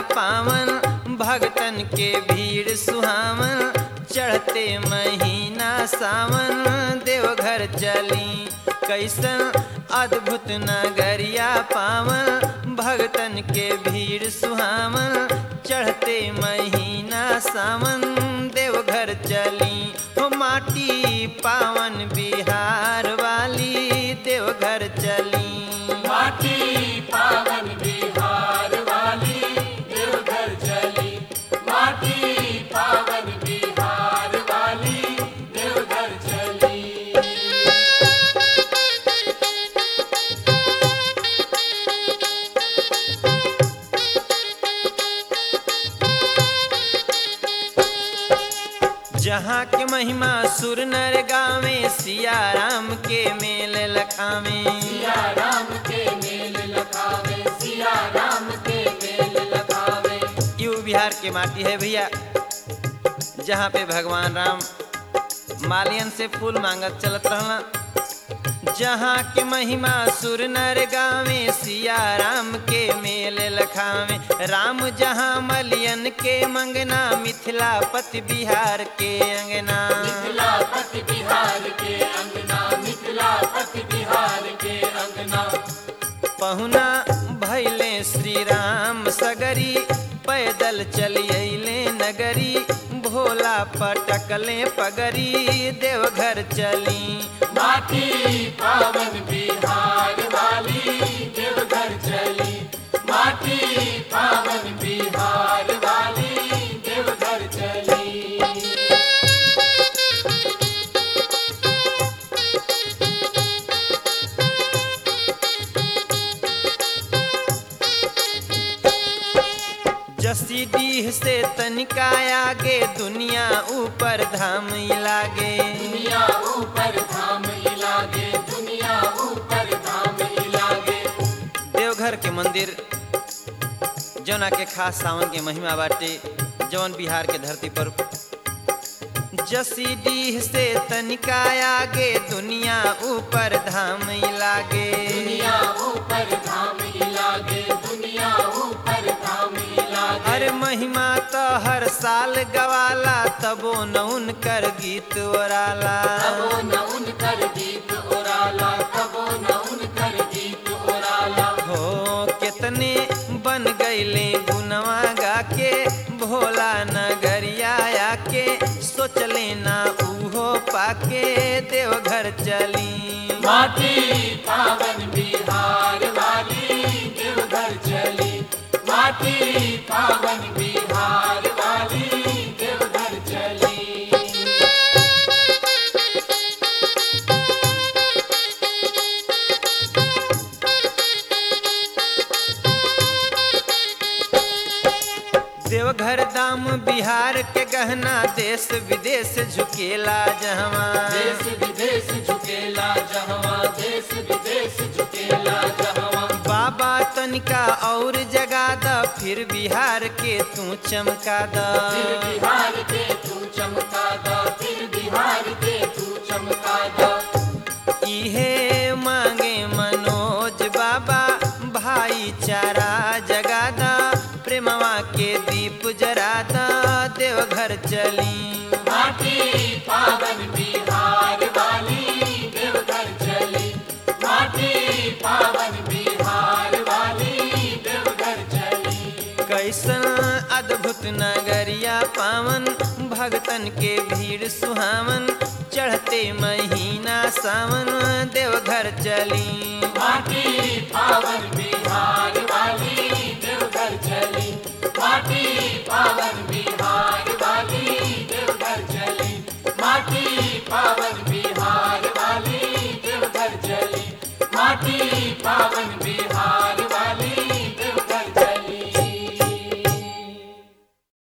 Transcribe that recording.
पावन भगतन के भीड़ सुहावन चढ़ते महीना सावन देवघर चली कैसन अद्भुत नगरिया पावन भगतन के भीड़ सुहावन चढ़ते महीना सावन देवघर चली हो माटी पावन बिहार वाली देवघर चली माटी पावन बिहार वाली देवघर चली माटी पावन बिहार वाली देवघर चली। जहाँ के महिमा सुर नर गावे सिया राम के मेल लखावे सिया राम के मेल लखावे सिया राम के मेल लखावे। यू बिहार के माटी है भैया जहाँ पे भगवान राम मालियन से फूल मांगत चलत रहना। जहाँ के महिमा सुर नर गावे सिया राम के मेल लखावे राम जहाँ मलियन के मंगना मिथिलापति बिहार के अंगना मिथिलापति बिहार के अंगना मिथिलापति बिहार के अंगना। पहुना भैले श्री राम सगरी पैदल चली अइले नगरी भोला पटकले पगरी देवघर चली माटी पावन बिहार वाली देवघर चली माटी पावन बिहार वाली देवघर चली। जसी डीह से तनिका आगे दुनिया ऊपर धाम लागे दुनिया ऊपर धाम लागे दुनिया ऊपर धाम लागे। देवघर के मंदिर जौना के खास सावन के महिमा बाटे जौन बिहार के धरती पर जसी डीह से तनिका आगे दुनिया ऊपर धाम लागे दुनिया ऊपर धाम लागे दुनिया ऊपर धाम लागे। हर महिमा तो हर साल गवाला तबो न उनकर गीत ओराला तबो न उनकर गीत ओराला तबो न उनकर गीत ओराला। हो कितने बन गईले गुनवा गा के भोला नगरिया आके सोचले ना उहो पाके देवघर चली माटी पावन बिहार वाली देवघर चली माटी पावन बिहार वाली देवघर चली। देवघर दाम बिहार के गहना देश विदेश झुकेला जहवा देश विदेश झुकेला जहवा देश विदेश झुकेला जहवा। बाबा तनिका और जगा द फिर बिहार के तू चमका द फिर बिहार के तू चमका द फिर बिहार के तू चमका द। इहे मांगे मनोज बाबा भाईचारा जगा द प्रेमवा के दीप जरा द देवघर चली माटी पावन बिहार वाली देवघर चली माटी पावन बिहार वाली देवघर चली। कैसन अद्भुत नगरिया पावन भगतन के भीड़ सुहावन चढ़ते महीना सावन देवघर चली माटी पावन बिहार वाली देवघर चली माटी पावन बिहार वाली देवघर चली माटी पावन बिहार वाली देवघर चली माटी